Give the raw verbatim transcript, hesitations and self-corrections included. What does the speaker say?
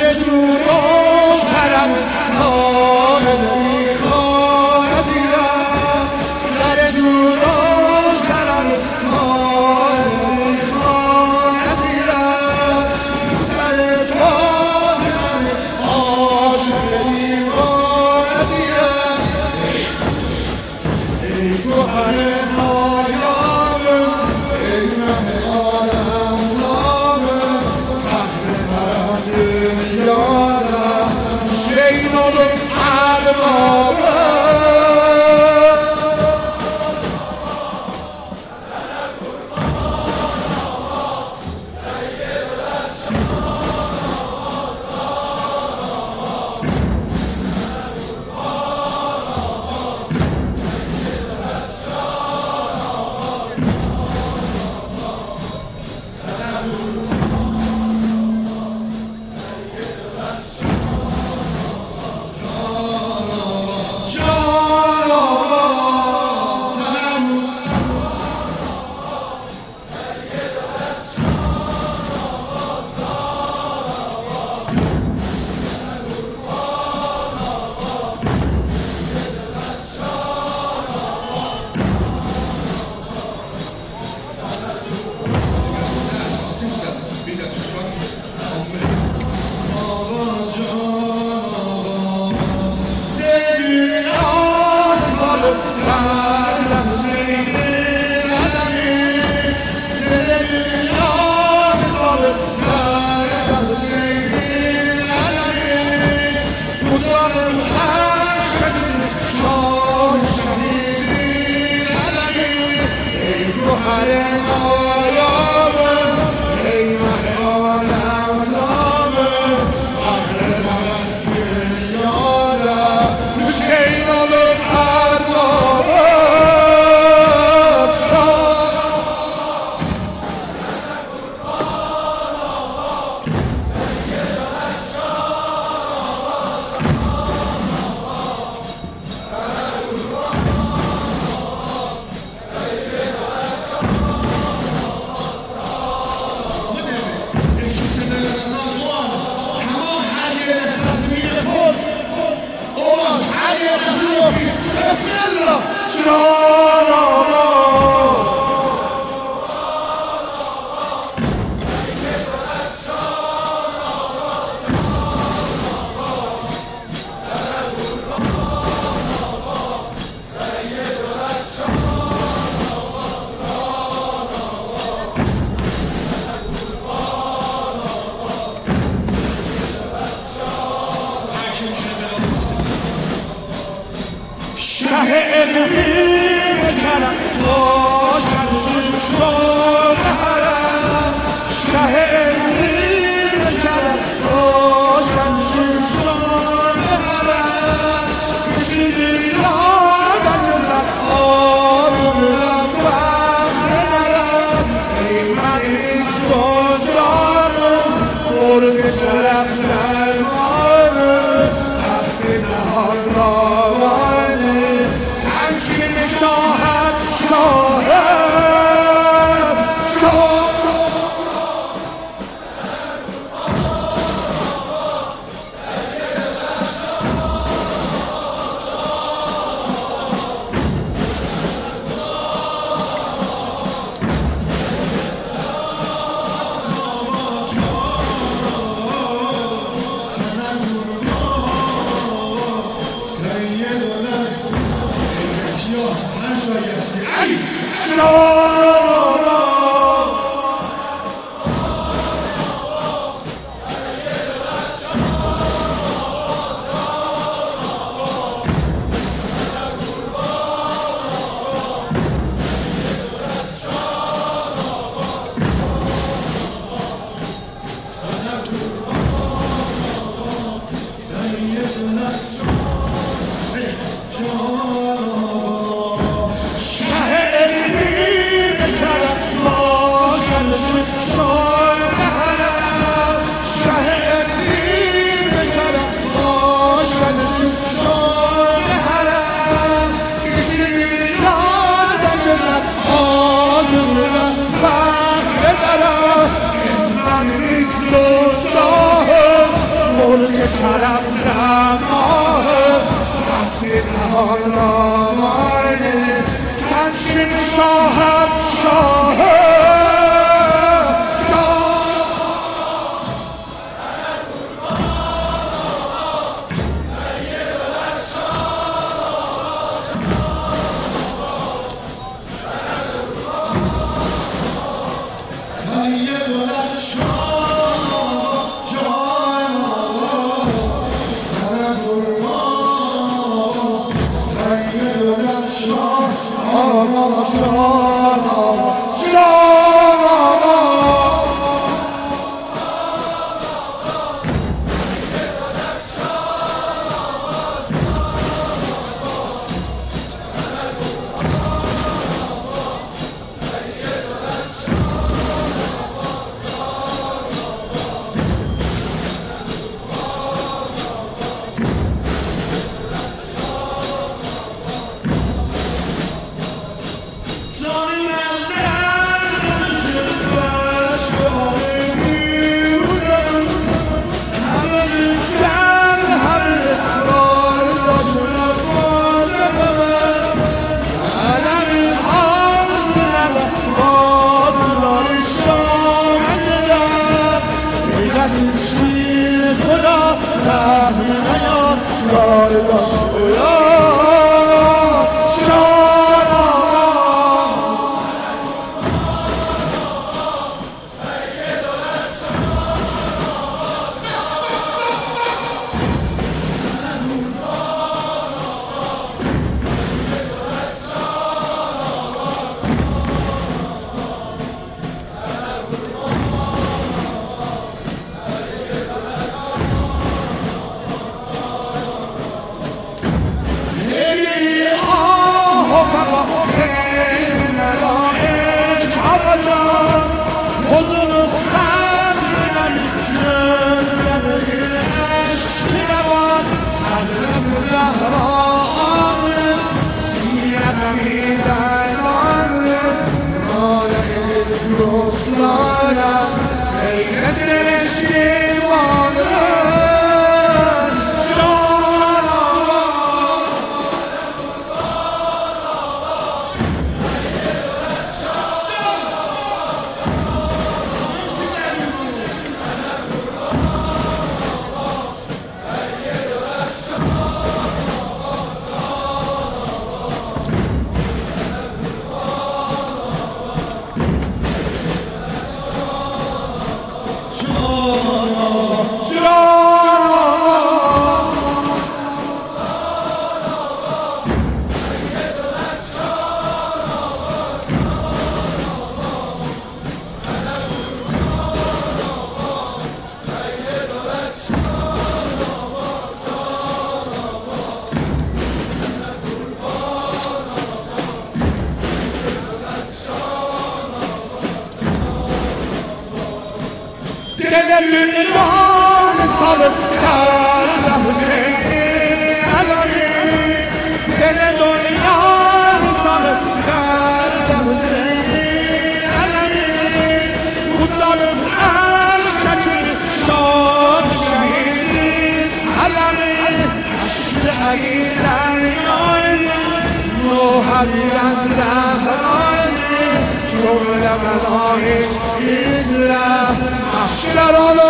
جود و کرم ساحل میخوان اسیرم، در جود و کرم ساحل میخوان اسیرم، سر فاطمه عاشق دیوان اسیرم. ای گوهر نایاب، ای مه عالم سامه، فخر مرم دنیاده، شین و اربابه. بسم الله جان آقا شه اقلیم کرم باشد شد حرم، شه اقلیم کرم باشد شد حرم، یکی دیران جزد آدم فخر درم. ای من ایست و زانم برد شرف درمانم، هست جهان را شاهد شاهد که شرف در ماه مستی جهان را مانده سنجین شاهم شاه خدا سهل نیاد یار داشت و یار شان آماز حضور ختم نمی جزله عشق روان حضرت زهرا آمنه سیرتمی درمانه مانه رخسارم سیر سرشتی وانه دل دنیان سال سرد حسین علمی دل دنیان سال سرد حسین علمی بزرگ عرشت شاد شهید علمی عشق علی دریایدی نوحدیان زهرایدی جمله ملاهیش میزره محشر